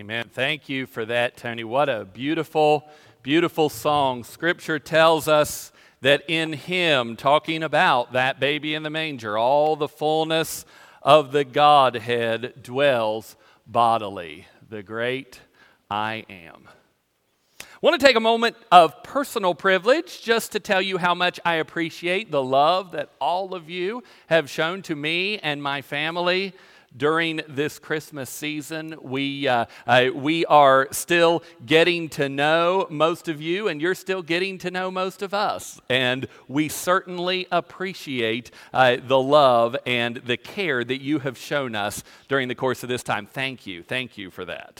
Amen. Thank you for that, Tony. What a beautiful, beautiful song. Scripture tells us that in Him, talking about that baby in the manger, all the fullness of the Godhead dwells bodily. The great I Am. I want to take a moment of personal privilege just to tell you how much I appreciate the love that all of you have shown to me and my family during this Christmas season. We are still getting to know most of you, and you're still getting to know most of us. And we certainly appreciate the love and the care that you have shown us during the course of this time. Thank you. Thank you for that.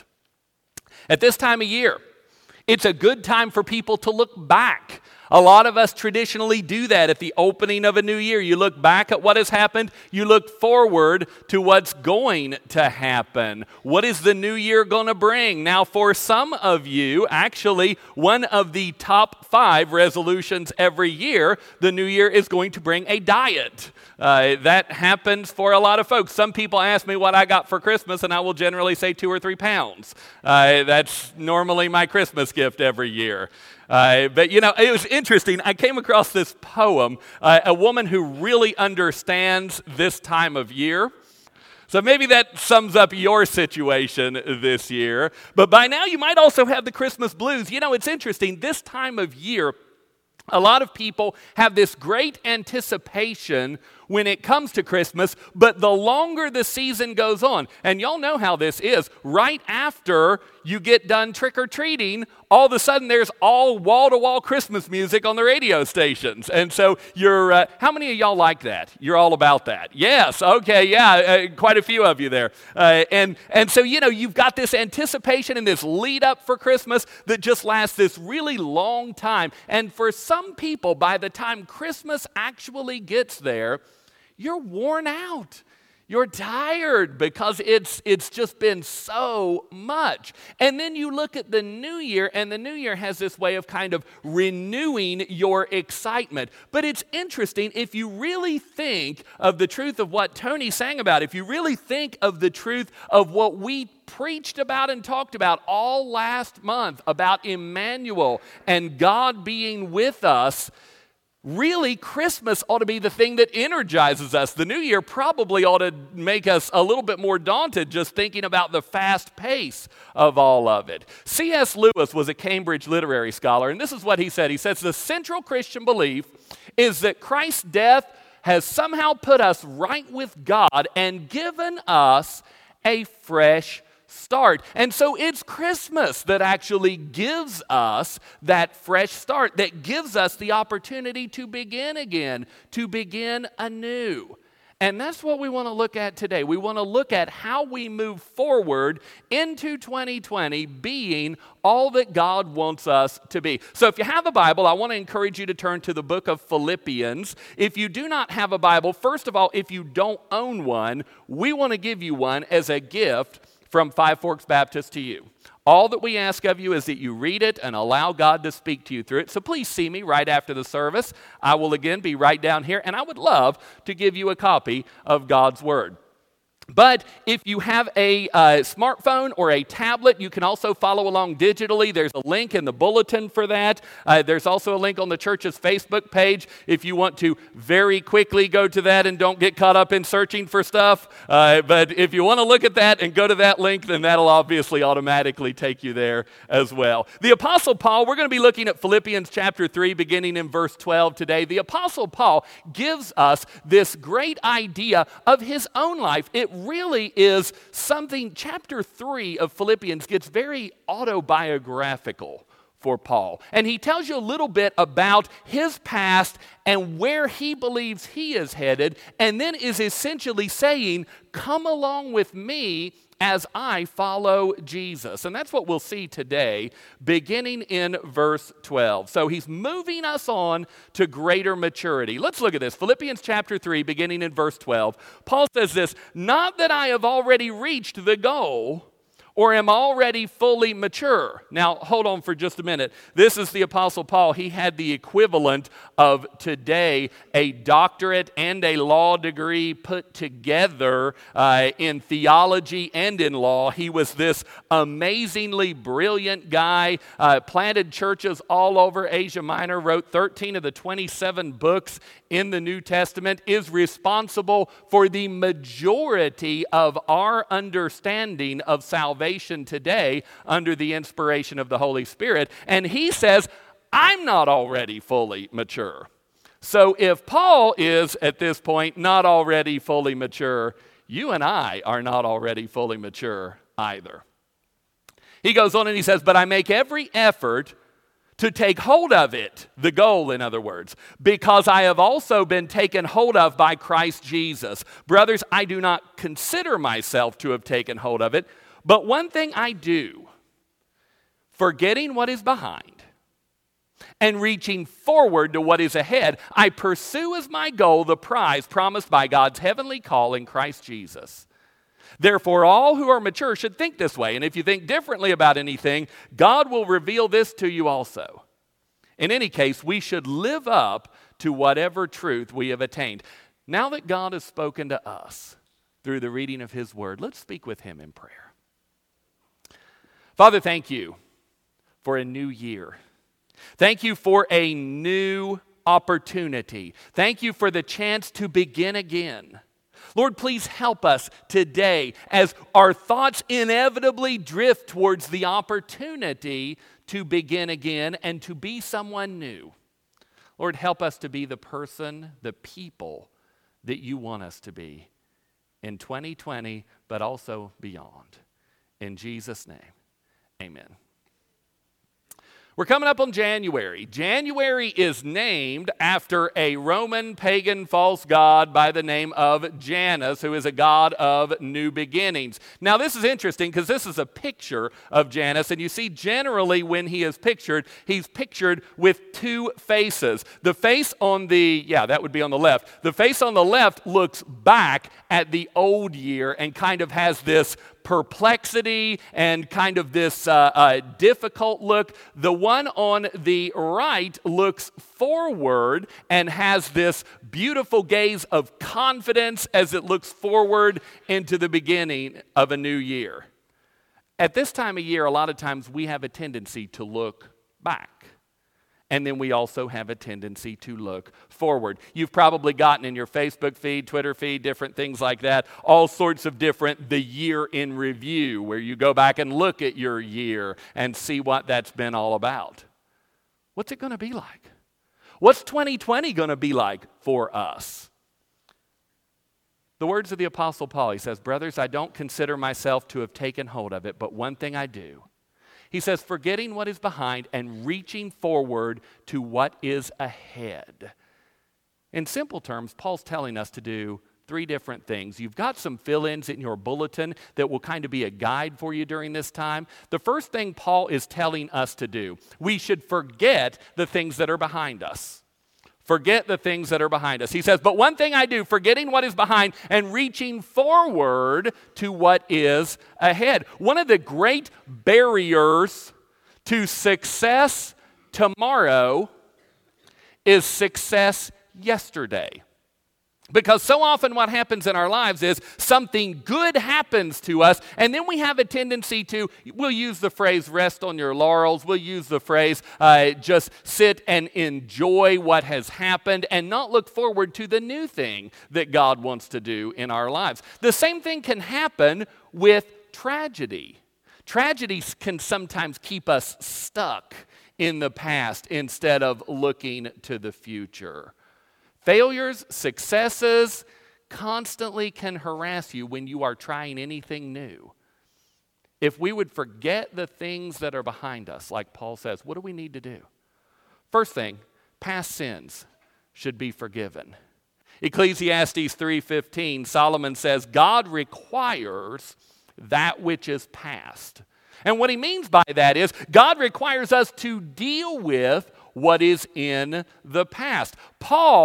At this time of year, it's a good time for people to look back. A lot of us traditionally do that at the opening of a new year. You look back at what has happened. You look forward to what's going to happen. What is the new year going to bring? Now, for some of you, actually, one of the top 5 resolutions every year, the new year is going to bring a diet. That happens for a lot of folks. Some people ask me what I got for Christmas, and I will generally say 2 or 3 pounds. That's normally my Christmas gift every year. But you know, it was interesting. I came across this poem, a woman who really understands this time of year. So maybe that sums up your situation this year. But by now you might also have the Christmas blues. You know, it's interesting. This time of year, a lot of people have this great anticipation when it comes to Christmas, but the longer the season goes on, and y'all know how this is, right after you get done trick-or-treating, all of a sudden there's all wall-to-wall Christmas music on the radio stations. And so you're, how many of y'all like that? You're all about that. Yes, okay, yeah, quite a few of you there. And so, you know, you've got this anticipation and this lead-up for Christmas that just lasts this really long time. And for some people, by the time Christmas actually gets there, you're worn out. You're tired because it's just been so much. And then you look at the new year, and the new year has this way of kind of renewing your excitement. But it's interesting, if you really think of the truth of what Tony sang about, if you really think of the truth of what we preached about and talked about all last month about Emmanuel and God being with us, really, Christmas ought to be the thing that energizes us. The new year probably ought to make us a little bit more daunted just thinking about the fast pace of all of it. C.S. Lewis was a Cambridge literary scholar, and this is what he said. He says, the central Christian belief is that Christ's death has somehow put us right with God and given us a fresh start. And so it's Christmas that actually gives us that fresh start, that gives us the opportunity to begin again, to begin anew. And that's what we want to look at today. We want to look at how we move forward into 2020 being all that God wants us to be. So if you have a Bible, I want to encourage you to turn to the book of Philippians. If you do not have a Bible, first of all, if you don't own one, we want to give you one as a gift from Five Forks Baptist to you. All that we ask of you is that you read it and allow God to speak to you through it. So please see me right after the service. I will again be right down here, and I would love to give you a copy of God's Word. But if you have a smartphone or a tablet, you can also follow along digitally. There's a link in the bulletin for that. There's also a link on the church's Facebook page if you want to very quickly go to that and don't get caught up in searching for stuff. But if you want to look at that and go to that link, then that'll obviously automatically take you there as well. The Apostle Paul, we're going to be looking at Philippians chapter 3, beginning in verse 12 today. The Apostle Paul gives us this great idea of his own life. It really is something, chapter 3 of Philippians gets very autobiographical for Paul. And he tells you a little bit about his past and where he believes he is headed, and then is essentially saying, come along with me as I follow Jesus. And that's what we'll see today, beginning in verse 12. So he's moving us on to greater maturity. Let's look at this. Philippians chapter 3, beginning in verse 12. Paul says this, not that I have already reached the goal or am already fully mature? Now, hold on for just a minute. This is the Apostle Paul. He had the equivalent of today a doctorate and a law degree put together in theology and in law. He was this amazingly brilliant guy, planted churches all over Asia Minor, wrote 13 of the 27 books in the New Testament, is responsible for the majority of our understanding of salvation today under the inspiration of the Holy Spirit. And he says, I'm not already fully mature. So if Paul is, at this point, not already fully mature, you and I are not already fully mature either. He goes on and he says, but I make every effort to take hold of it, the goal, in other words, because I have also been taken hold of by Christ Jesus. Brothers, I do not consider myself to have taken hold of it, but one thing I do, forgetting what is behind and reaching forward to what is ahead, I pursue as my goal the prize promised by God's heavenly call in Christ Jesus. Therefore, all who are mature should think this way. And if you think differently about anything, God will reveal this to you also. In any case, we should live up to whatever truth we have attained. Now that God has spoken to us through the reading of His Word, let's speak with Him in prayer. Father, thank you for a new year. Thank you for a new opportunity. Thank you for the chance to begin again. Lord, please help us today as our thoughts inevitably drift towards the opportunity to begin again and to be someone new. Lord, help us to be the person, the people that you want us to be in 2020, but also beyond. In Jesus' name, amen. We're coming up on January. January is named after a Roman pagan false god by the name of Janus, who is a god of new beginnings. Now, this is interesting because this is a picture of Janus, and you see generally when he is pictured, he's pictured with two faces. The face on that would be on the left. The face on the left looks back at the old year and kind of has this perplexity and kind of this difficult look. The one on the right looks forward and has this beautiful gaze of confidence as it looks forward into the beginning of a new year. At this time of year, a lot of times we have a tendency to look back. And then we also have a tendency to look forward. You've probably gotten in your Facebook feed, Twitter feed, different things like that, all sorts of different the year in review, where you go back and look at your year and see what that's been all about. What's it going to be like? What's 2020 going to be like for us? The words of the Apostle Paul, he says, brothers, I don't consider myself to have taken hold of it, but one thing I do. He says, forgetting what is behind and reaching forward to what is ahead. In simple terms, Paul's telling us to do three different things. You've got some fill-ins in your bulletin that will kind of be a guide for you during this time. The first thing Paul is telling us to do, we should forget the things that are behind us. Forget the things that are behind us. He says, but one thing I do, forgetting what is behind and reaching forward to what is ahead. One of the great barriers to success tomorrow is success yesterday. Because so often what happens in our lives is something good happens to us, and then we have a tendency to, we'll use the phrase rest on your laurels, we'll use the phrase just sit and enjoy what has happened and not look forward to the new thing that God wants to do in our lives. The same thing can happen with tragedy. Tragedies can sometimes keep us stuck in the past instead of looking to the future. Failures, successes constantly can harass you when you are trying anything new. If we would forget the things that are behind us, like Paul says, what do we need to do? First thing, past sins should be forgiven. Ecclesiastes 3:15, Solomon says, God requires that which is past. And what he means by that is God requires us to deal with what is in the past. Paul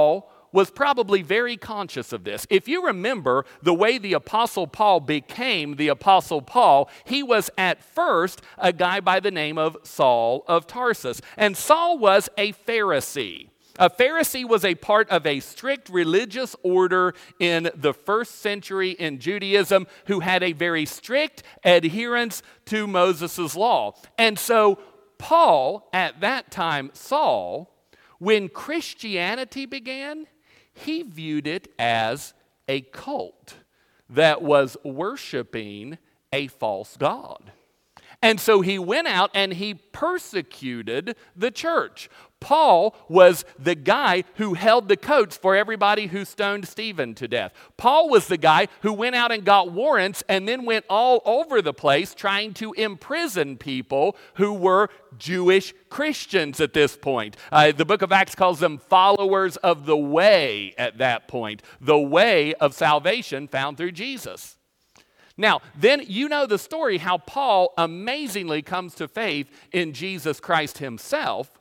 was probably very conscious of this. If you remember the way the Apostle Paul became the Apostle Paul, he was at first a guy by the name of Saul of Tarsus. And Saul was a Pharisee. A Pharisee was a part of a strict religious order in the first century in Judaism who had a very strict adherence to Moses' law. And so Paul, at that time Saul, when Christianity began, he viewed it as a cult that was worshiping a false god. And so he went out and he persecuted the church. Paul was the guy who held the coats for everybody who stoned Stephen to death. Paul was the guy who went out and got warrants and then went all over the place trying to imprison people who were Jewish Christians at this point. The book of Acts calls them followers of the way at that point, the way of salvation found through Jesus. Now, then you know the story how Paul amazingly comes to faith in Jesus Christ himself.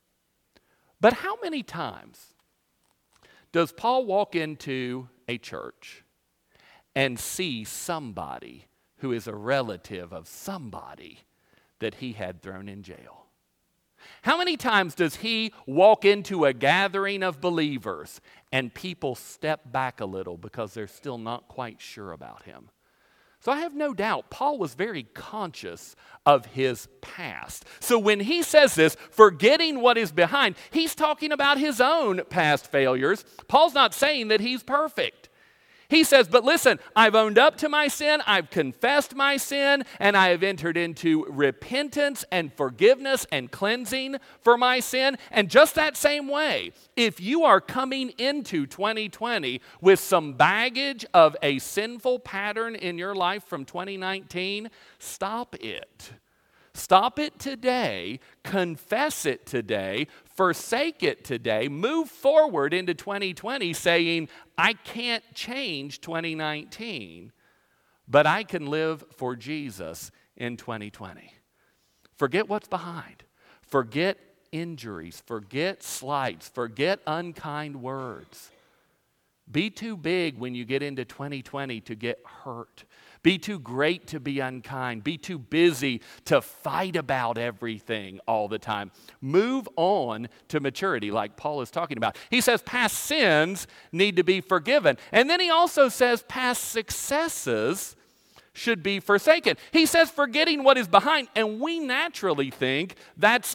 But how many times does Paul walk into a church and see somebody who is a relative of somebody that he had thrown in jail? How many times does he walk into a gathering of believers and people step back a little because they're still not quite sure about him? So I have no doubt Paul was very conscious of his past. So when he says this, forgetting what is behind, he's talking about his own past failures. Paul's not saying that he's perfect. He says, but listen, I've owned up to my sin, I've confessed my sin, and I have entered into repentance and forgiveness and cleansing for my sin. And just that same way, if you are coming into 2020 with some baggage of a sinful pattern in your life from 2019, stop it. Stop it today, confess it today, forsake it today, move forward into 2020 saying, I can't change 2019, but I can live for Jesus in 2020. Forget what's behind. Forget injuries. Forget slights. Forget unkind words. Be too big when you get into 2020 to get hurt. Be too great to be unkind. Be too busy to fight about everything all the time. Move on to maturity like Paul is talking about. He says past sins need to be forgiven. And then he also says past successes should be forsaken. He says forgetting what is behind. And we naturally think that's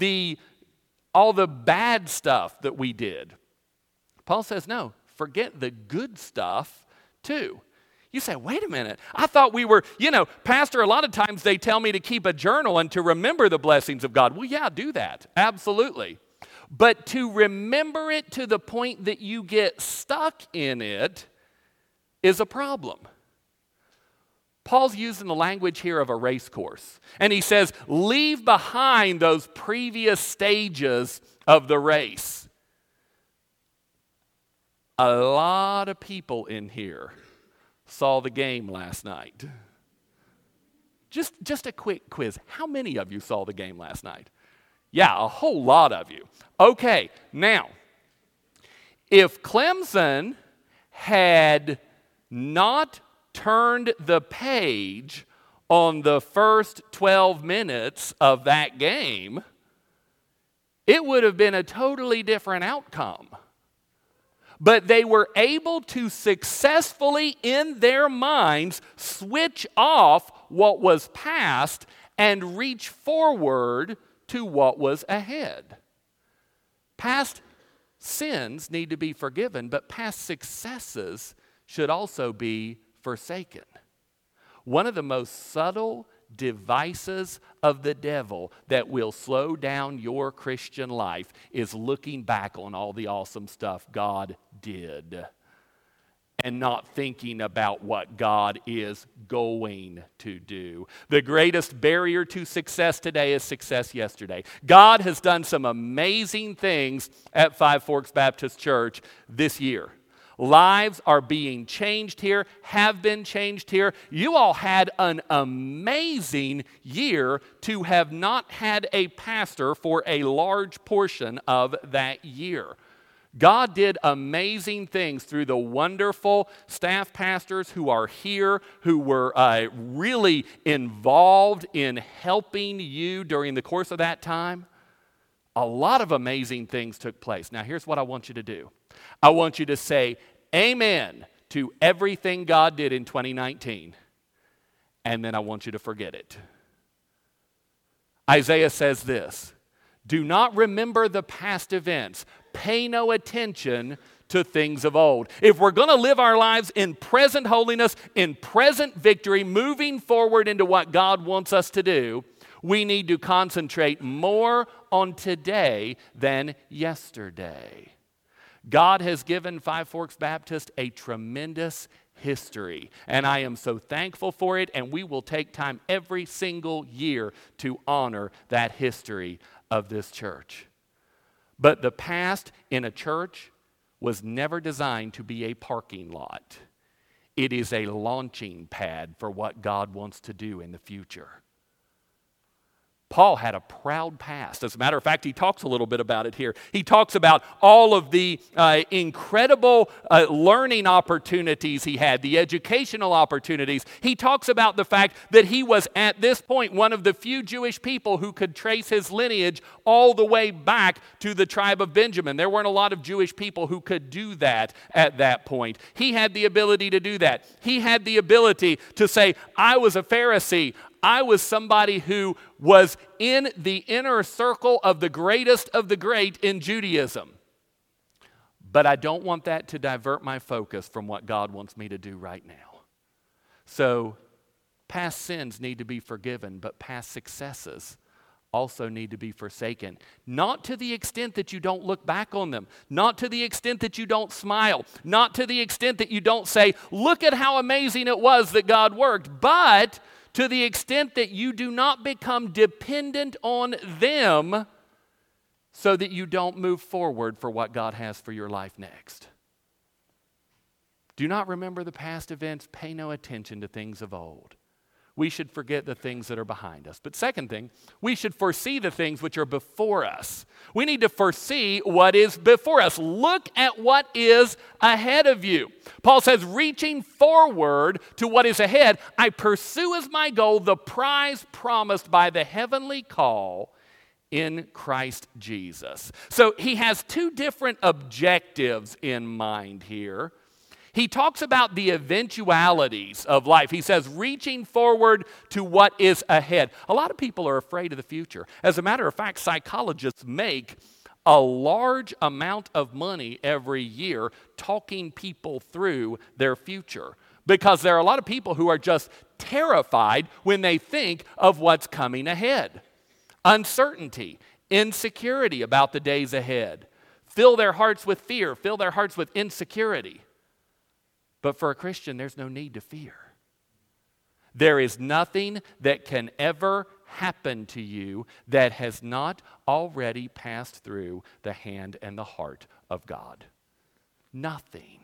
all the bad stuff that we did. Paul says no, forget the good stuff too. You say, wait a minute, I thought we were, Pastor, a lot of times they tell me to keep a journal and to remember the blessings of God. Well, yeah, do that, absolutely. But to remember it to the point that you get stuck in it is a problem. Paul's using the language here of a race course. And he says, leave behind those previous stages of the race. A lot of people in here saw the game last night. Just a quick quiz. How many of you saw the game last night? Yeah, a whole lot of you. Okay, now, if Clemson had not turned the page on the first 12 minutes of that game, it would have been a totally different outcome. But they were able to successfully, in their minds, switch off what was past and reach forward to what was ahead. Past sins need to be forgiven, but past successes should also be forsaken. One of the most subtle devices of the devil that will slow down your Christian life is looking back on all the awesome stuff God did and not thinking about what God is going to do. The greatest barrier to success today is success yesterday. God has done some amazing things at Five Forks Baptist Church this year. Lives are being changed here, have been changed here. You all had an amazing year to have not had a pastor for a large portion of that year. God did amazing things through the wonderful staff pastors who are here, who were really involved in helping you during the course of that time. A lot of amazing things took place. Now, here's what I want you to do. I want you to say amen to everything God did in 2019, and then I want you to forget it. Isaiah says this, do not remember the past events. Pay no attention to things of old. If we're going to live our lives in present holiness, in present victory, moving forward into what God wants us to do, we need to concentrate more on today than yesterday. God has given Five Forks Baptist a tremendous history, and I am so thankful for it, and we will take time every single year to honor that history of this church. But the past in a church was never designed to be a parking lot. It is a launching pad for what God wants to do in the future. Paul had a proud past. As a matter of fact, he talks a little bit about it here. He talks about all of the incredible learning opportunities he had, the educational opportunities. He talks about the fact that he was at this point one of the few Jewish people who could trace his lineage all the way back to the tribe of Benjamin. There weren't a lot of Jewish people who could do that at that point. He had the ability to do that. He had the ability to say, I was a Pharisee. I was somebody who was in the inner circle of the greatest of the great in Judaism. But I don't want that to divert my focus from what God wants me to do right now. So, past sins need to be forgiven, but past successes also need to be forsaken. Not to the extent that you don't look back on them. Not to the extent that you don't smile. Not to the extent that you don't say, look at how amazing it was that God worked. But to the extent that you do not become dependent on them so that you don't move forward for what God has for your life next. Do not remember the past events. Pay no attention to things of old. We should forget the things that are behind us. But second thing, we should foresee the things which are before us. We need to foresee what is before us. Look at what is ahead of you. Paul says, reaching forward to what is ahead, I pursue as my goal the prize promised by the heavenly call in Christ Jesus. So he has two different objectives in mind here. He talks about the eventualities of life. He says, reaching forward to what is ahead. A lot of people are afraid of the future. As a matter of fact, psychologists make a large amount of money every year talking people through their future. Because there are a lot of people who are just terrified when they think of what's coming ahead. Uncertainty, insecurity about the days ahead. Fill their hearts with fear, fill their hearts with insecurity. But for a Christian, there's no need to fear. There is nothing that can ever happen to you that has not already passed through the hand and the heart of God. Nothing.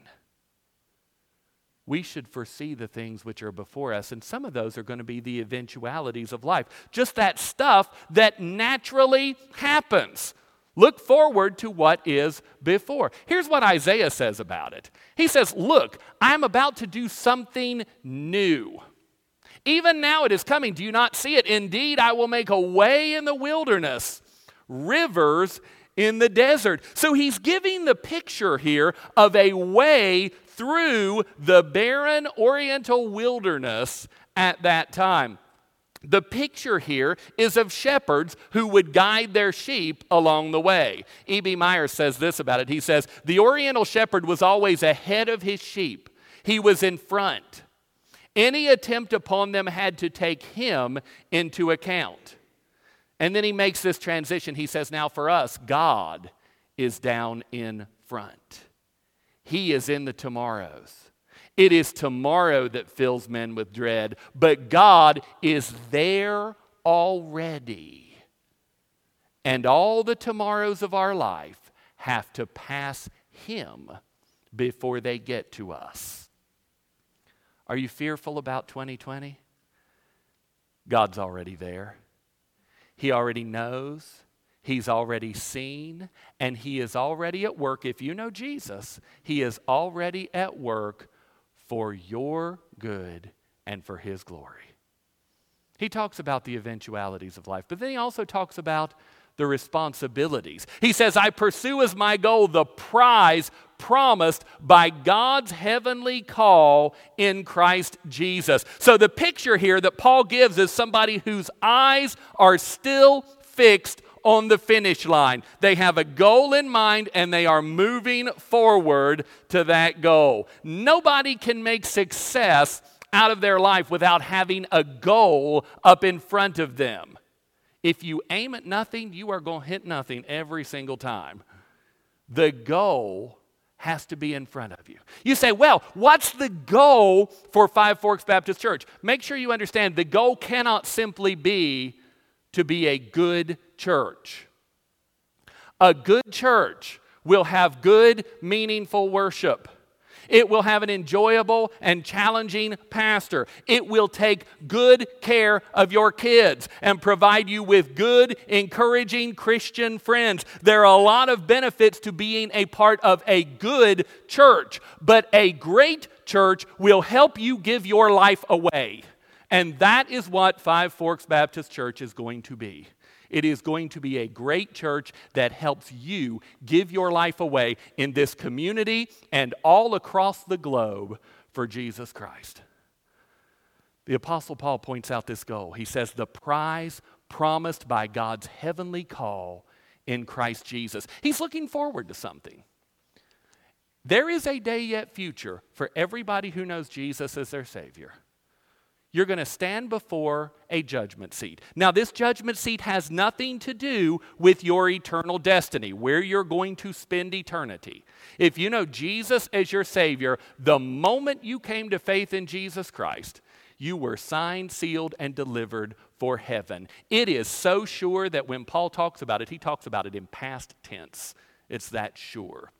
We should foresee the things which are before us, and some of those are going to be the eventualities of life. Just that stuff that naturally happens. Look forward to what is before. Here's what Isaiah says about it. He says, look, I'm about to do something new. Even now it is coming. Do you not see it? Indeed, I will make a way in the wilderness, rivers in the desert. So he's giving the picture here of a way through the barren oriental wilderness at that time. The picture here is of shepherds who would guide their sheep along the way. E.B. Meyer says this about it. He says, the oriental shepherd was always ahead of his sheep. He was in front. Any attempt upon them had to take him into account. And then he makes this transition. He says, now for us, God is down in front. He is in the tomorrows. It is tomorrow that fills men with dread, but God is there already. And all the tomorrows of our life have to pass Him before they get to us. Are you fearful about 2020? God's already there. He already knows. He's already seen, and he is already at work. If you know Jesus, he is already at work for your good and for his glory. He talks about the eventualities of life, but then he also talks about the responsibilities. He says, I pursue as my goal the prize promised by God's heavenly call in Christ Jesus. So the picture here that Paul gives is somebody whose eyes are still fixed on the finish line. They have a goal in mind and they are moving forward to that goal. Nobody can make success out of their life without having a goal up in front of them. If you aim at nothing, you are going to hit nothing every single time. The goal has to be in front of you. You say, well, what's the goal for Five Forks Baptist Church? Make sure you understand the goal cannot simply be to be a good church. A good church will have good, meaningful worship. It will have an enjoyable and challenging pastor. It will take good care of your kids and provide you with good, encouraging Christian friends. There are a lot of benefits to being a part of a good church, but a great church will help you give your life away. And that is what Five Forks Baptist Church is going to be. It is going to be a great church that helps you give your life away in this community and all across the globe for Jesus Christ. The Apostle Paul points out this goal. He says, the prize promised by God's heavenly call in Christ Jesus. He's looking forward to something. There is a day yet future for everybody who knows Jesus as their Savior. You're going to stand before a judgment seat. Now, this judgment seat has nothing to do with your eternal destiny, where you're going to spend eternity. If you know Jesus as your Savior, the moment you came to faith in Jesus Christ, you were signed, sealed, and delivered for heaven. It is so sure that when Paul talks about it, he talks about it in past tense. It's that sure.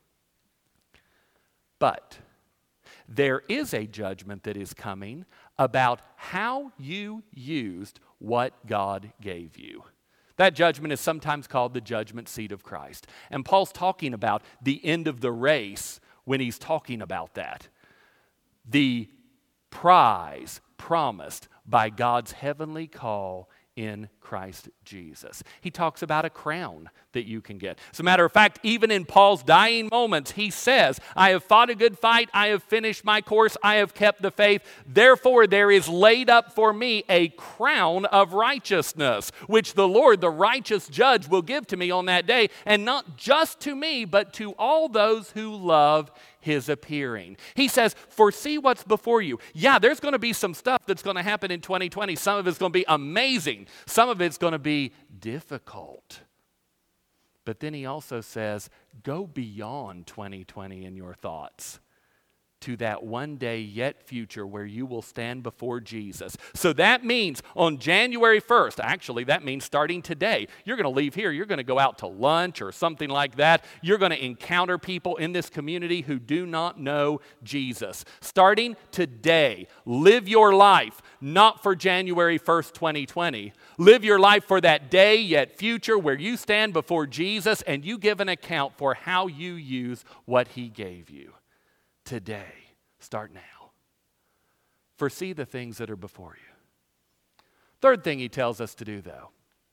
But there is a judgment that is coming about how you used what God gave you. That judgment is sometimes called the judgment seat of Christ. And Paul's talking about the end of the race when he's talking about that. The prize promised by God's heavenly call in Christ Jesus. He talks about a crown that you can get. As a matter of fact, even in Paul's dying moments, he says, I have fought a good fight, I have finished my course, I have kept the faith. Therefore, there is laid up for me a crown of righteousness, which the Lord, the righteous judge, will give to me on that day, and not just to me, but to all those who love his appearing. He says, foresee what's before you. Yeah, there's going to be some stuff that's going to happen in 2020. Some of it's going to be amazing. Some of it's going to be difficult. But then he also says, go beyond 2020 in your thoughts to that one day yet future where you will stand before Jesus. So that means on January 1st, actually that means starting today, you're going to leave here, you're going to go out to lunch or something like that. You're going to encounter people in this community who do not know Jesus. Starting today, live your life not for January 1st, 2020. Live your life for that day yet future where you stand before Jesus and you give an account for how you use what he gave you. Today, start now. Foresee the things that are before you. Third thing he tells us to do, though,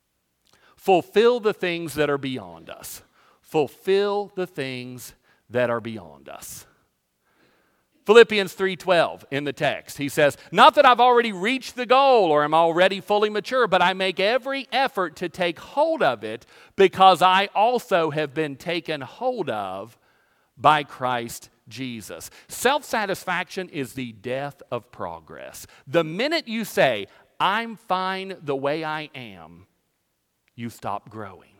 fulfill the things that are beyond us. Fulfill the things that are beyond us. Philippians 3:12 in the text, he says, not that I've already reached the goal or am already fully mature, but I make every effort to take hold of it because I also have been taken hold of by Christ Jesus. Self-satisfaction is the death of progress. The minute you say, I'm fine the way I am, you stop growing.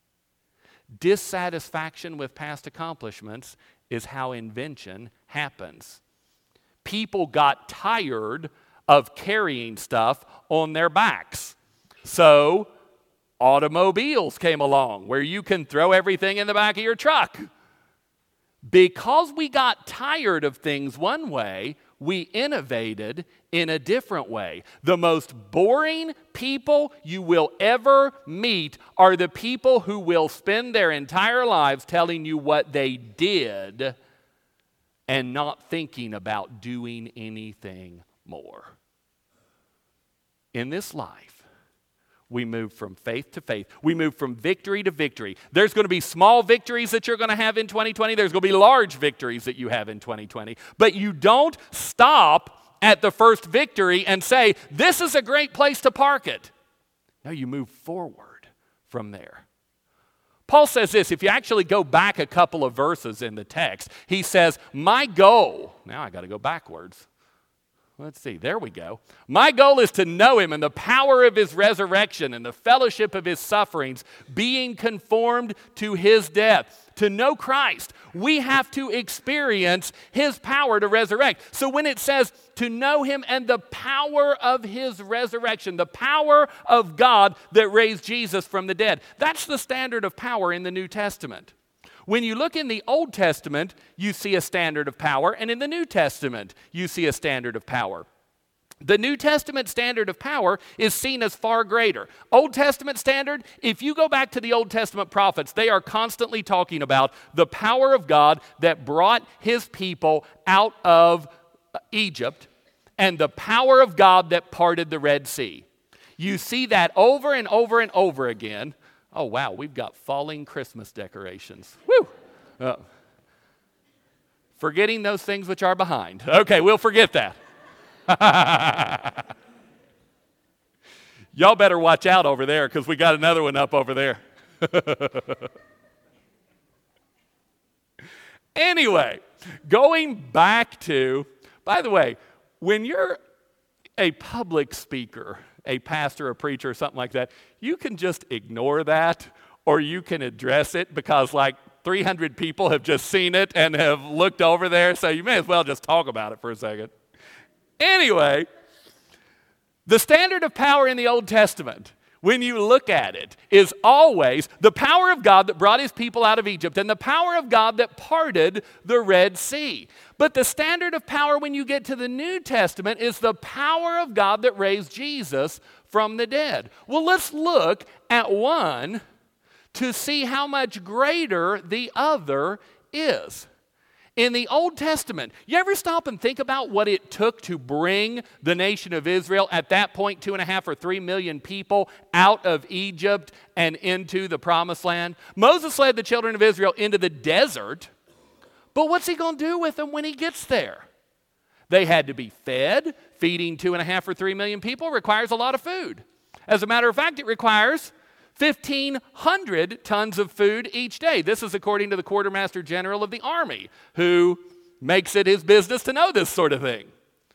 Dissatisfaction with past accomplishments is how invention happens. People got tired of carrying stuff on their backs. So automobiles came along where you can throw everything in the back of your truck. Because we got tired of things one way, we innovated in a different way. The most boring people you will ever meet are the people who will spend their entire lives telling you what they did and not thinking about doing anything more. In this life, we move from faith to faith. We move from victory to victory. There's going to be small victories that you're going to have in 2020. There's going to be large victories that you have in 2020. But you don't stop at the first victory and say, this is a great place to park it. No, you move forward from there. Paul says this, if you actually go back a couple of verses in the text, he says, my goal, now I got to go backwards. Let's see, there we go. My goal is to know him and the power of his resurrection and the fellowship of his sufferings, being conformed to his death. To know Christ, we have to experience his power to resurrect. So when it says to know him and the power of his resurrection, the power of God that raised Jesus from the dead, that's the standard of power in the New Testament. When you look in the Old Testament, you see a standard of power, and in the New Testament, you see a standard of power. The New Testament standard of power is seen as far greater. Old Testament standard, if you go back to the Old Testament prophets, they are constantly talking about the power of God that brought his people out of Egypt and the power of God that parted the Red Sea. You see that over and over and over again. Oh, wow, we've got falling Christmas decorations. Woo! Forgetting those things which are behind. Okay, we'll forget that. Y'all better watch out over there because we got another one up over there. Anyway, going back to, by the way, when you're a public speaker, a pastor, a preacher, something like that, you can just ignore that or you can address it because like 300 people have just seen it and have looked over there, so you may as well just talk about it for a second. Anyway, the standard of power in the Old Testament, when you look at it, is always the power of God that brought his people out of Egypt and the power of God that parted the Red Sea. But the standard of power when you get to the New Testament is the power of God that raised Jesus from the dead. Well, let's look at one to see how much greater the other is. In the Old Testament, you ever stop and think about what it took to bring the nation of Israel, at that point 2.5 or 3 million people, out of Egypt and into the Promised Land? Moses led the children of Israel into the desert, but what's he going to do with them when he gets there? They had to be fed. Feeding 2.5 or 3 million people requires a lot of food. As a matter of fact, it requires 1,500 tons of food each day. This is according to the Quartermaster General of the Army, who makes it his business to know this sort of thing.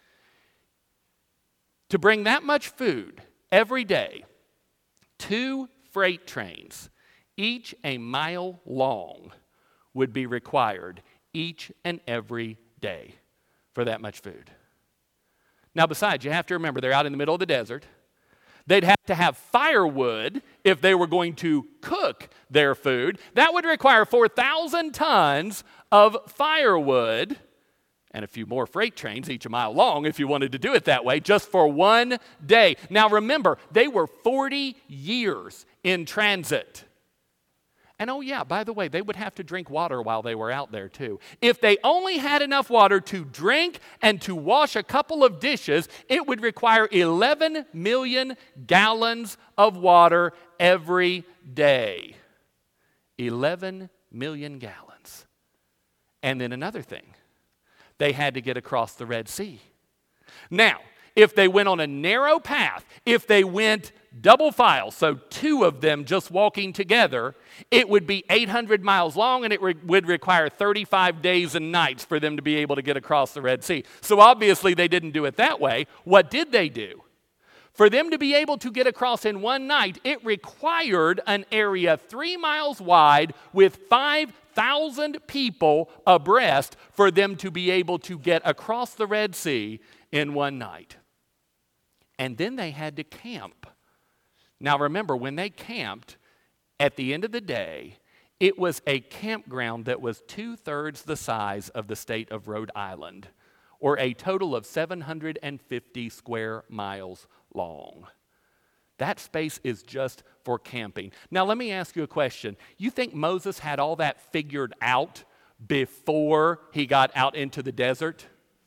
To bring that much food every day, 2 freight trains, each a mile long, would be required each and every day for that much food. Now, besides, you have to remember, they're out in the middle of the desert. They'd have to have firewood if they were going to cook their food. That would require 4,000 tons of firewood and a few more freight trains, each a mile long, if you wanted to do it that way, just for one day. Now remember, they were 40 years in transit. And oh yeah, by the way, they would have to drink water while they were out there too. If they only had enough water to drink and to wash a couple of dishes, it would require 11 million gallons of water every day. 11 million gallons. And then another thing, they had to get across the Red Sea. Now, if they went on a narrow path, if they went double file, so 2 of them just walking together, it would be 800 miles long and it would require 35 days and nights for them to be able to get across the Red Sea. So obviously they didn't do it that way. What did they do? For them to be able to get across in one night, it required an area 3 miles wide with 5,000 people abreast for them to be able to get across the Red Sea in one night. And then they had to camp. Now remember, when they camped, at the end of the day, it was a campground that was 2/3 the size of the state of Rhode Island, or a total of 750 square miles long. That space is just for camping. Now, let me ask you a question. You think Moses had all that figured out before he got out into the desert?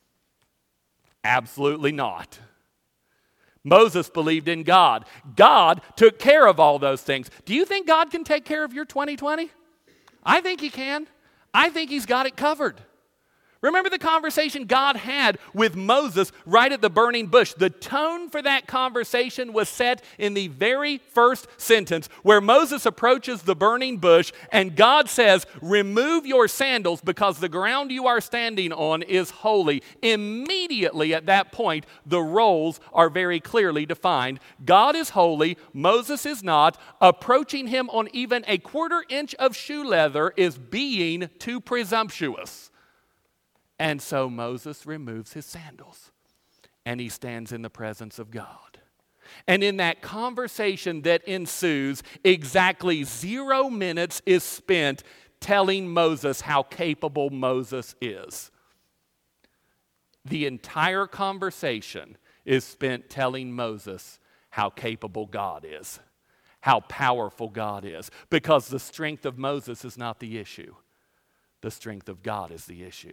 Absolutely not. Moses believed in God. God took care of all those things. Do you think God can take care of your 2020? I think he can. I think he's got it covered. Remember the conversation God had with Moses right at the burning bush. The tone for that conversation was set in the very first sentence where Moses approaches the burning bush and God says, "Remove your sandals because the ground you are standing on is holy." Immediately at that point, the roles are very clearly defined. God is holy, Moses is not. Approaching him on even a quarter inch of shoe leather is being too presumptuous. And so Moses removes his sandals and he stands in the presence of God. And in that conversation that ensues, exactly 0 minutes is spent telling Moses how capable Moses is. The entire conversation is spent telling Moses how capable God is, how powerful God is, because the strength of Moses is not the issue. The strength of God is the issue.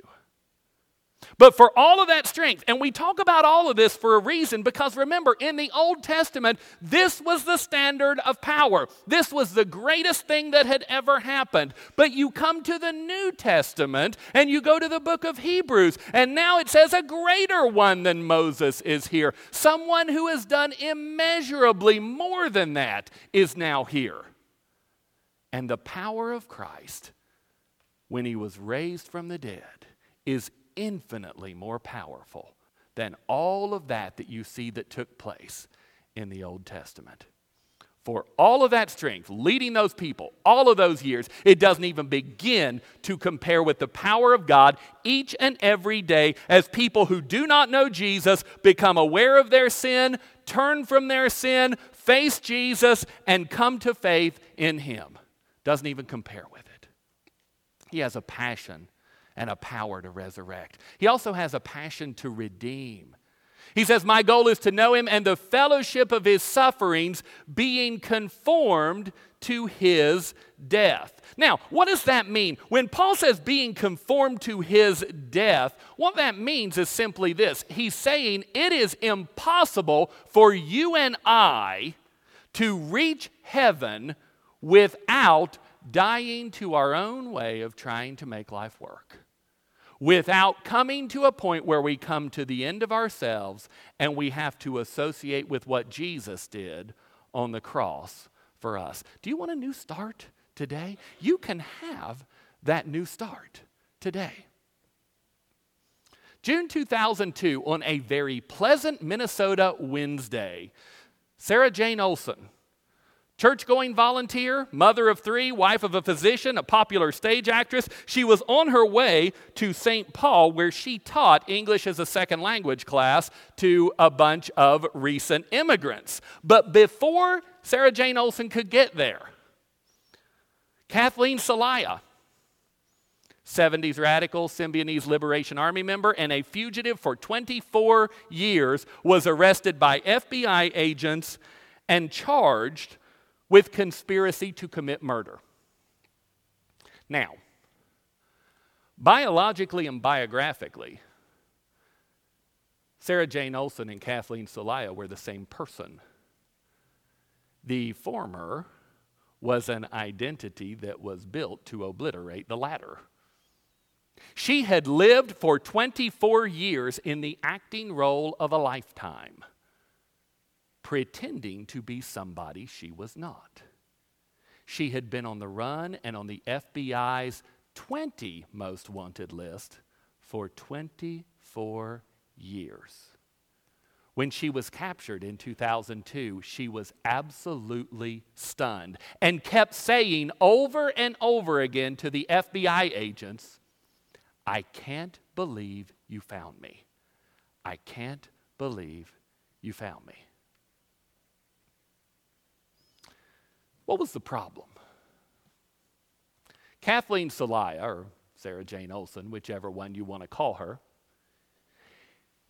But for all of that strength, and we talk about all of this for a reason, because remember, in the Old Testament, this was the standard of power. This was the greatest thing that had ever happened. But you come to the New Testament, and you go to the book of Hebrews, and now it says a greater one than Moses is here. Someone who has done immeasurably more than that is now here. And the power of Christ, when he was raised from the dead, is infinitely more powerful than all of that you see that took place in the Old Testament. For all of that strength, leading those people, all of those years, it doesn't even begin to compare with the power of God each and every day as people who do not know Jesus become aware of their sin, turn from their sin, face Jesus, and come to faith in him. Doesn't even compare with it. He has a passion and a power to resurrect. He also has a passion to redeem. He says, "My goal is to know him and the fellowship of his sufferings, being conformed to his death." Now, what does that mean? When Paul says being conformed to his death, what that means is simply this. He's saying it is impossible for you and I to reach heaven without dying to our own way of trying to make life work. Without coming to a point where we come to the end of ourselves and we have to associate with what Jesus did on the cross for us. Do you want a new start today? You can have that new start today. June 2002, on a very pleasant Minnesota Wednesday, Sarah Jane Olson, church-going volunteer, mother of 3, wife of a physician, a popular stage actress. She was on her way to St. Paul, where she taught English as a second language class to a bunch of recent immigrants. But before Sarah Jane Olson could get there, Kathleen Celaya, 70s radical Symbionese Liberation Army member and a fugitive for 24 years, was arrested by FBI agents and charged with conspiracy to commit murder. Now, biologically and biographically, Sarah Jane Olson and Kathleen Celaya were the same person. The former was an identity that was built to obliterate the latter. She had lived for 24 years in the acting role of a lifetime, pretending to be somebody she was not. She had been on the run and on the FBI's 20 most wanted list for 24 years. When she was captured in 2002, she was absolutely stunned and kept saying over and over again to the FBI agents, "I can't believe you found me. I can't believe you found me." What was the problem? Kathleen Celaya, or Sarah Jane Olson, whichever one you want to call her,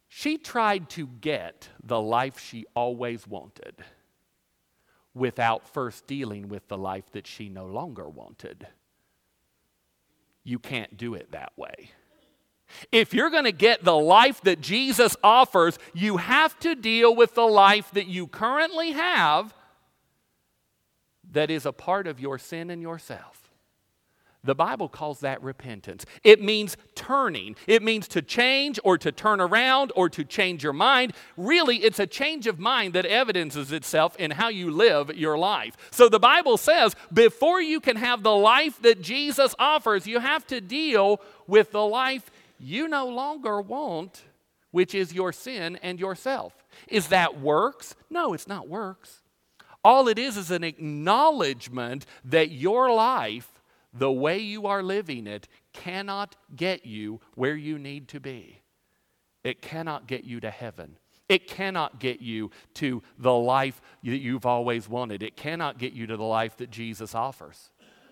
She tried to get the life she always wanted without first dealing with the life that she no longer wanted. You can't do it that way. If you're going to get the life that Jesus offers, you have to deal with the life that you currently have that is a part of your sin and yourself. The Bible calls that repentance. It means turning. It means to change or to turn around or to change your mind. Really, it's a change of mind that evidences itself in how you live your life. So the Bible says before you can have the life that Jesus offers, you have to deal with the life you no longer want, which is your sin and yourself. Is that works? No, it's not works. All it is an acknowledgement that your life, the way you are living it, cannot get you where you need to be. It cannot get you to heaven. It cannot get you to the life that you've always wanted. It cannot get you to the life that Jesus offers.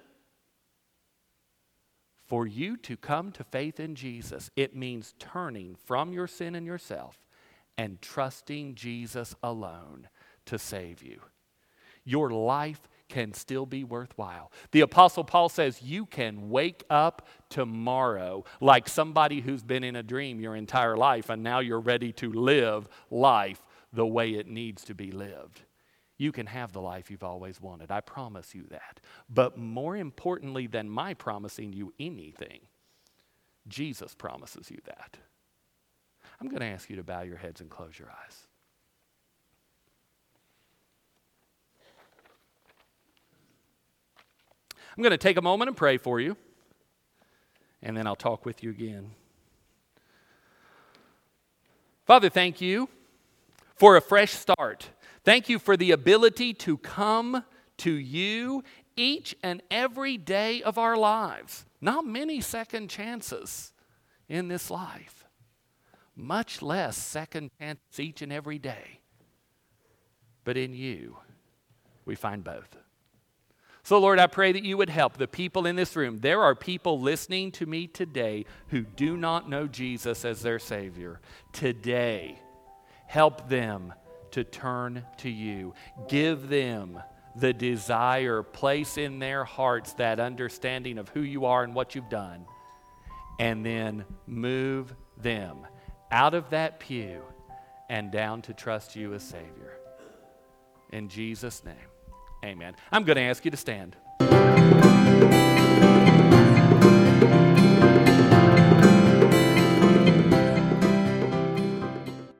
For you to come to faith in Jesus, it means turning from your sin and yourself and trusting Jesus alone to save you. Your life can still be worthwhile. The Apostle Paul says you can wake up tomorrow like somebody who's been in a dream your entire life and now you're ready to live life the way it needs to be lived. You can have the life you've always wanted. I promise you that. But more importantly than my promising you anything, Jesus promises you that. I'm going to ask you to bow your heads and close your eyes. I'm going to take a moment and pray for you, and then I'll talk with you again. Father, thank you for a fresh start. Thank you for the ability to come to you each and every day of our lives. Not many second chances in this life, much less second chances each and every day. But in you, we find both. So, Lord, I pray that you would help the people in this room. There are people listening to me today who do not know Jesus as their Savior. Today, help them to turn to you. Give them the desire, place in their hearts that understanding of who you are and what you've done, and then move them out of that pew and down to trust you as Savior. In Jesus' name. Amen. I'm going to ask you to stand.